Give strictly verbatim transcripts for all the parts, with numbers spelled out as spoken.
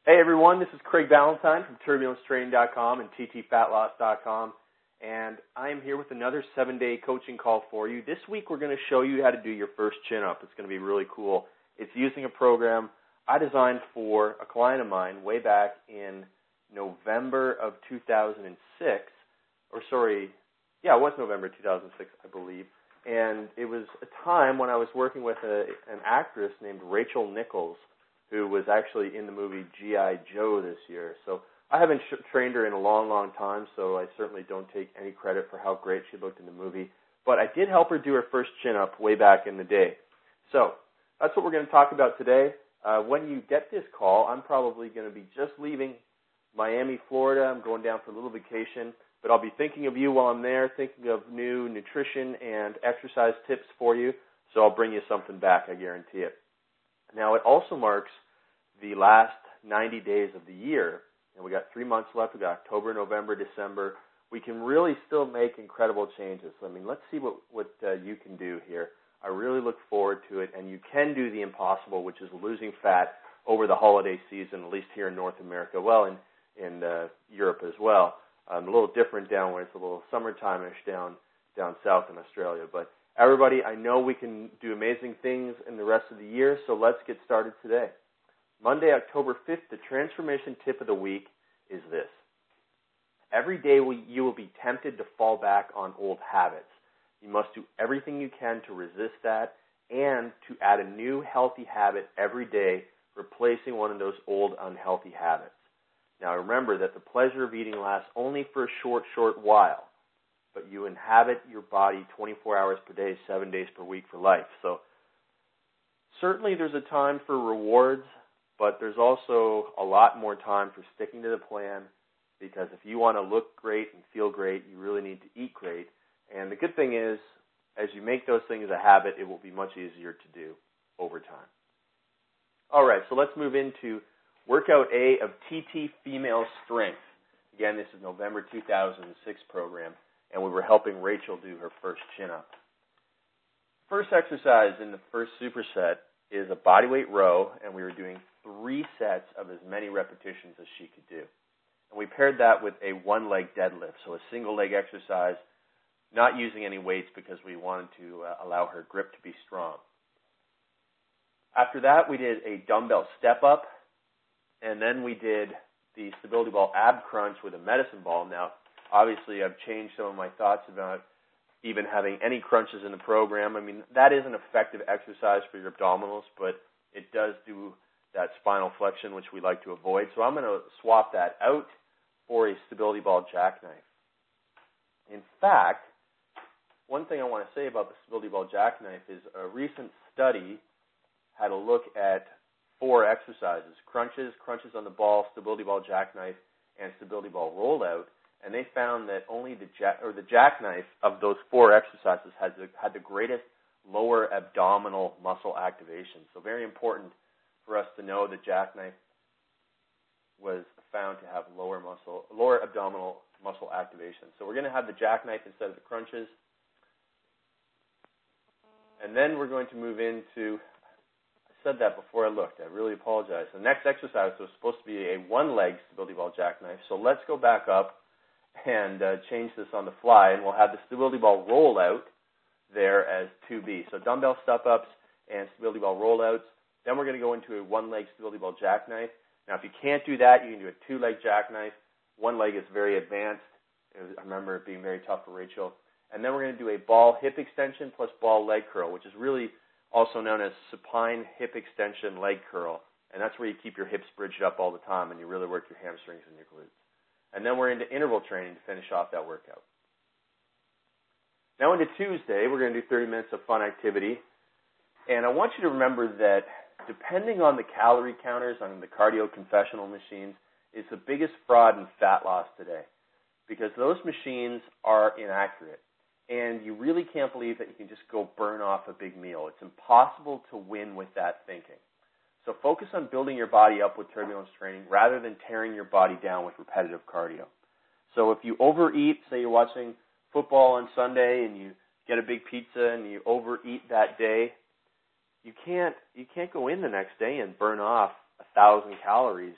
Hey everyone, this is Craig Ballantyne from Turbulence Training dot com and T T Fat Loss dot com, and I am here with another seven-day coaching call for you. This week we're going to show you how to do your first chin-up. It's going to be really cool. It's using a program I designed for a client of mine way back in November of two thousand six, or sorry, yeah, it was November two thousand six, I believe, and it was a time when I was working with a, an actress named Rachel Nichols, who was actually in the movie G I Joe this year. So I haven't sh- trained her in a long, long time, so I certainly don't take any credit for how great she looked in the movie. But I did help her do her first chin-up way back in the day. So that's what we're going to talk about today. Uh, when you get this call, I'm probably going to be just leaving Miami, Florida. I'm going down for a little vacation, but I'll be thinking of you while I'm there, thinking of new nutrition and exercise tips for you, so I'll bring you something back, I guarantee it. Now, it also marks the last ninety days of the year, and we got three months left. We got October, November, December. We can really still make incredible changes. I mean, let's see what, what uh, you can do here. I really look forward to it, and you can do the impossible, which is losing fat over the holiday season, at least here in North America, well, in, in uh, Europe as well. Um, a little different down where it's a little summertime-ish down, down south in Australia, but everybody, I know we can do amazing things in the rest of the year, so let's get started today. Monday, October fifth, the transformation tip of the week is this. Every day you will be tempted to fall back on old habits. You must do everything you can to resist that and to add a new healthy habit every day, replacing one of those old unhealthy habits. Now remember that the pleasure of eating lasts only for a short, short while, but you inhabit your body twenty-four hours per day, seven days per week for life. So certainly there's a time for rewards, but there's also a lot more time for sticking to the plan, because if you want to look great and feel great, you really need to eat great. And the good thing is, as you make those things a habit, it will be much easier to do over time. All right, so let's move into Workout A of T T Female Strength. Again, this is November two thousand six program, and we were helping Rachel do her first chin-up. First exercise in the first superset is a bodyweight row, and we were doing three sets of as many repetitions as she could do. And we paired that with a one-leg deadlift, so a single-leg exercise, not using any weights because we wanted to uh, allow her grip to be strong. After that, we did a dumbbell step-up, and then we did the stability ball ab crunch with a medicine ball. Now, obviously, I've changed some of my thoughts about even having any crunches in the program. I mean, that is an effective exercise for your abdominals, but it does do that spinal flexion, which we like to avoid. So I'm going to swap that out for a stability ball jackknife. In fact, one thing I want to say about the stability ball jackknife is a recent study had a look at four exercises: crunches, crunches on the ball, stability ball jackknife, and stability ball rollout. And they found that only the jack or the jackknife of those four exercises had the, had the greatest lower abdominal muscle activation. So very important for us to know that jackknife was found to have lower muscle, lower abdominal muscle activation. So we're going to have the jackknife instead of the crunches. And then we're going to move into, I said that before I looked, I really apologize. The next exercise was supposed to be a one-leg stability ball jackknife. So let's go back up and uh, change this on the fly, and we'll have the stability ball rollout there as two B. So dumbbell step-ups and stability ball rollouts. Then we're going to go into a one-leg stability ball jackknife. Now, if you can't do that, you can do a two-leg jackknife. One leg is very advanced. I remember it being very tough for Rachel. And then we're going to do a ball hip extension plus ball leg curl, which is really also known as supine hip extension leg curl. And that's where you keep your hips bridged up all the time and you really work your hamstrings and your glutes. And then we're into interval training to finish off that workout. Now into Tuesday, we're going to do thirty minutes of fun activity. And I want you to remember that depending on the calorie counters on the cardio confessional machines, is the biggest fraud in fat loss today, because those machines are inaccurate. And you really can't believe that you can just go burn off a big meal. It's impossible to win with that thinking. So focus on building your body up with turbulence training rather than tearing your body down with repetitive cardio. So if you overeat, say you're watching football on Sunday and you get a big pizza and you overeat that day, you can't you can't go in the next day and burn off a thousand calories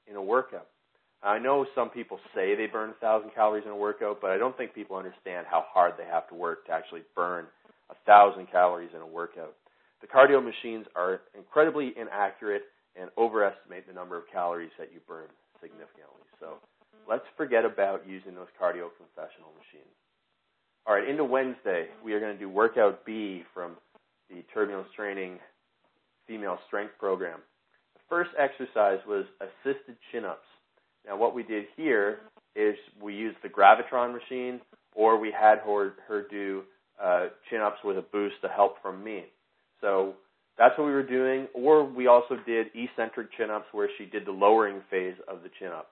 in a workout. I know some people say they burn one thousand calories in a workout, but I don't think people understand how hard they have to work to actually burn one thousand calories in a workout. The cardio machines are incredibly inaccurate and overestimate the number of calories that you burn significantly. So let's forget about using those cardio confessional machines. All right, into Wednesday, we are going to do workout B from the Turbulence Training Female Strength Program. The first exercise was assisted chin-ups. Now, what we did here is we used the Gravitron machine, or we had her, her do uh, chin-ups with a boost to help from me. So that's what we were doing, or we also did eccentric chin-ups where she did the lowering phase of the chin-up.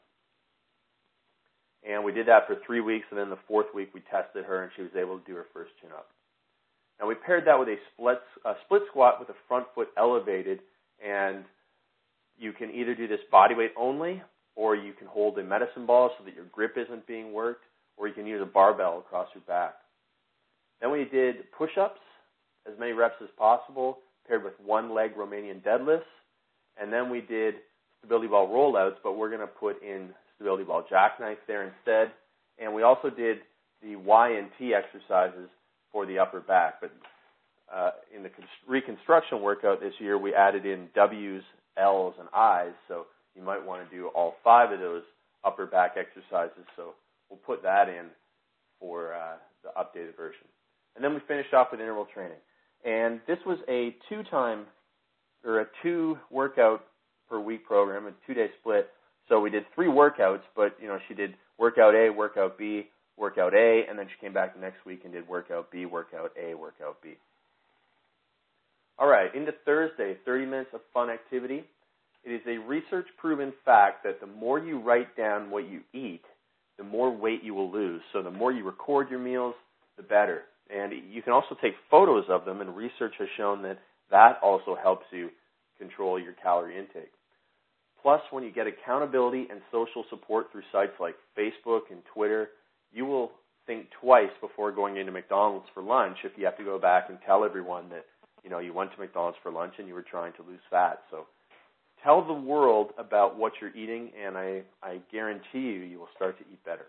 And we did that for three weeks, and then the fourth week we tested her, and she was able to do her first chin-up. Now, we paired that with a split, a split squat with the front foot elevated, and you can either do this body weight only, or you can hold a medicine ball so that your grip isn't being worked, or you can use a barbell across your back. Then we did push-ups, as many reps as possible, paired with one-leg Romanian deadlifts, and then we did stability ball rollouts, but we're going to put in stability ball jackknife there instead, and we also did the Y and T exercises for the upper back, but uh, in the reconstruction workout this year, we added in W's, L's, and I's, so you might want to do all five of those upper back exercises, so we'll put that in for uh, the updated version. And then we finished off with interval training. And this was a two-time, or a two-workout per week program, a two-day split. So we did three workouts, but, you know, she did workout A, workout B, workout A, and then she came back the next week and did workout B, workout A, workout B. All right, into Thursday, thirty minutes of fun activity. It is a research-proven fact that the more you write down what you eat, the more weight you will lose. So the more you record your meals, the better. And you can also take photos of them, and research has shown that that also helps you control your calorie intake. Plus, when you get accountability and social support through sites like Facebook and Twitter, you will think twice before going into McDonald's for lunch if you have to go back and tell everyone that, you know, you went to McDonald's for lunch and you were trying to lose fat. So tell the world about what you're eating, and I, I guarantee you, you will start to eat better.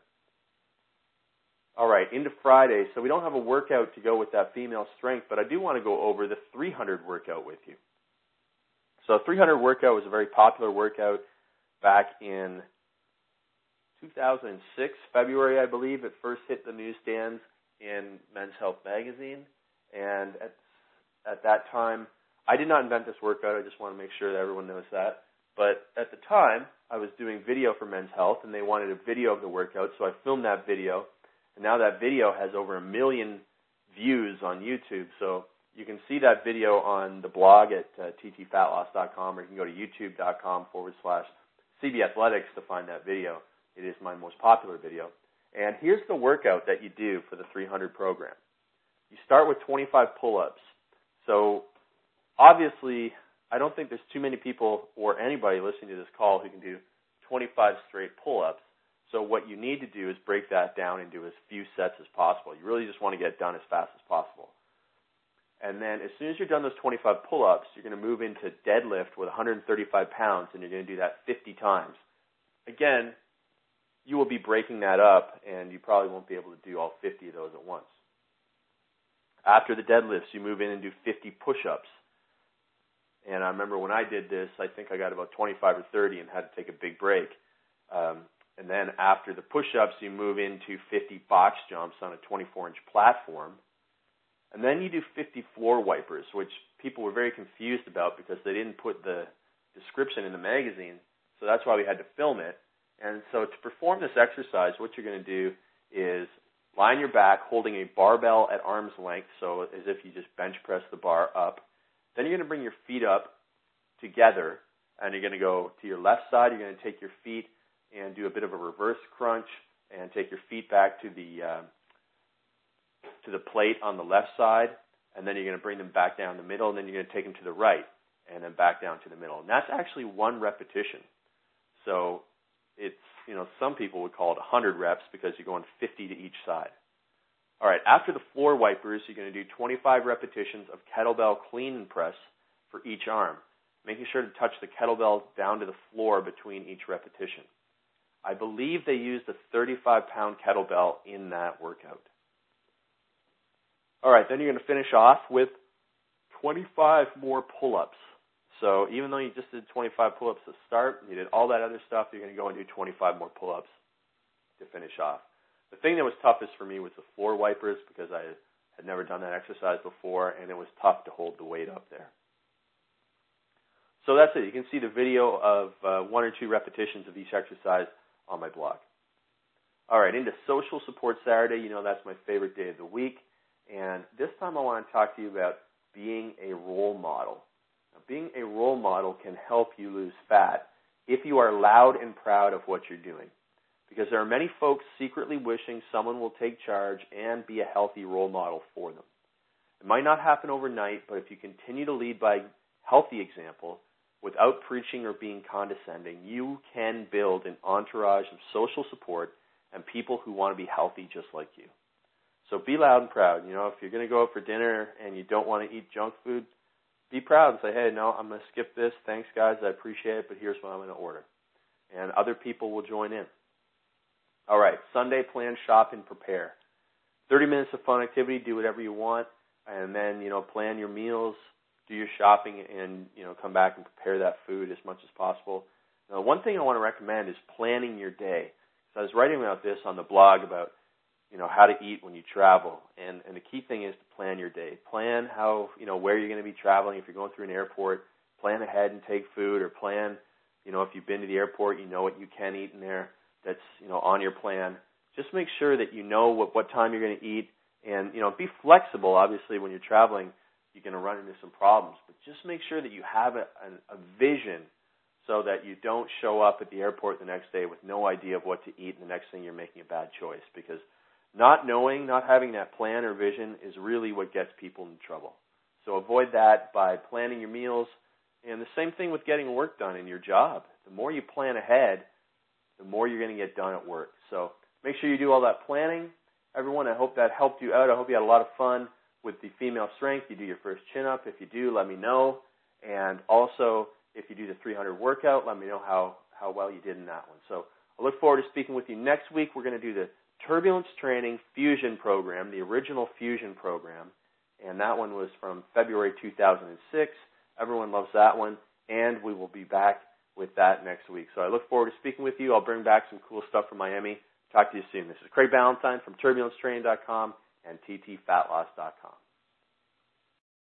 All right, into Friday. So we don't have a workout to go with that female strength, but I do want to go over the three hundred workout with you. So three hundred workout was a very popular workout back in two thousand six, February, I believe. It first hit the newsstands in Men's Health magazine. And at, at that time, I did not invent this workout. I just want to make sure that everyone knows that. But at the time, I was doing video for Men's Health, and they wanted a video of the workout, so I filmed that video. And now that video has over a million views on YouTube. So you can see that video on the blog at uh, t t fat loss dot com, or you can go to youtube.com forward slash CB Athletics to find that video. It is my most popular video. And here's the workout that you do for the three hundred program. You start with twenty-five pull-ups. So obviously, I don't think there's too many people or anybody listening to this call who can do twenty-five straight pull-ups. So what you need to do is break that down into as few sets as possible. You really just want to get it done as fast as possible. And then as soon as you're done those twenty-five pull-ups, you're going to move into deadlift with one hundred thirty-five pounds, and you're going to do that fifty times. Again, you will be breaking that up, and you probably won't be able to do all fifty of those at once. After the deadlifts, you move in and do fifty push-ups. And I remember when I did this, I think I got about twenty-five or thirty and had to take a big break. Um, and then after the push-ups, you move into fifty box jumps on a twenty-four inch platform. And then you do fifty floor wipers, which people were very confused about because they didn't put the description in the magazine. So that's why we had to film it. And so to perform this exercise, what you're going to do is lie on your back holding a barbell at arm's length, so as if you just bench press the bar up. Then you're going to bring your feet up together, and you're going to go to your left side. You're going to take your feet and do a bit of a reverse crunch and take your feet back to the uh, to the plate on the left side, and then you're going to bring them back down the middle, and then you're going to take them to the right and then back down to the middle. And that's actually one repetition. So it's, you know, some people would call it one hundred reps because you're going fifty to each side. All right, after the floor wipers, you're going to do twenty-five repetitions of kettlebell clean and press for each arm. making sure to touch the kettlebell down to the floor between each repetition. I believe they used a thirty-five pound kettlebell in that workout. All right, then you're going to finish off with twenty-five more pull-ups. So even though you just did twenty-five pull-ups to start, you did all that other stuff, you're going to go and do twenty-five more pull-ups to finish off. The thing that was toughest for me was the floor wipers because I had never done that exercise before, and it was tough to hold the weight up there. So that's it. You can see the video of uh, one or two repetitions of each exercise on my blog. All right, into Social Support Saturday. You know that's my favorite day of the week. And this time I want to talk to you about being a role model. Now, being a role model can help you lose fat if you are loud and proud of what you're doing. Because there are many folks secretly wishing someone will take charge and be a healthy role model for them. It might not happen overnight, but if you continue to lead by healthy example, without preaching or being condescending, you can build an entourage of social support and people who want to be healthy just like you. So be loud and proud. You know, if you're going to go out for dinner and you don't want to eat junk food, be proud and say, hey, no, I'm going to skip this. Thanks, guys. I appreciate it, but here's what I'm going to order. And other people will join in. All right, Sunday, plan, shop, and prepare. thirty minutes of fun activity, do whatever you want, and then, you know, plan your meals, do your shopping, and, you know, come back and prepare that food as much as possible. Now, one thing I want to recommend is planning your day. So I was writing about this on the blog about, you know, how to eat when you travel, and, and the key thing is to plan your day. Plan how, you know, where you're going to be traveling. If you're going through an airport, plan ahead and take food, or plan, you know, if you've been to the airport, you know what you can eat in there that's, you know, on your plan. Just make sure that you know what, what time you're going to eat, and, you know, be flexible. Obviously, when you're traveling, you're going to run into some problems, but just make sure that you have a, a, a vision so that you don't show up at the airport the next day with no idea of what to eat, and the next thing you're making a bad choice, because not knowing, not having that plan or vision is really what gets people in trouble. So avoid that by planning your meals, and the same thing with getting work done in your job. The more you plan ahead, the more you're going to get done at work. So make sure you do all that planning. Everyone, I hope that helped you out. I hope you had a lot of fun with the female strength. You do your first chin-up. If you do, let me know. And also, if you do the three hundred workout, let me know how, how well you did in that one. So I look forward to speaking with you next week. We're going to do the Turbulence Training Fusion Program, the original Fusion program. And that one was from February two thousand six. Everyone loves that one. And we will be back with that next week. So I look forward to speaking with you. I'll bring back some cool stuff from Miami. Talk to you soon. This is Craig Ballantyne from turbulence training dot com and T T fat loss dot com.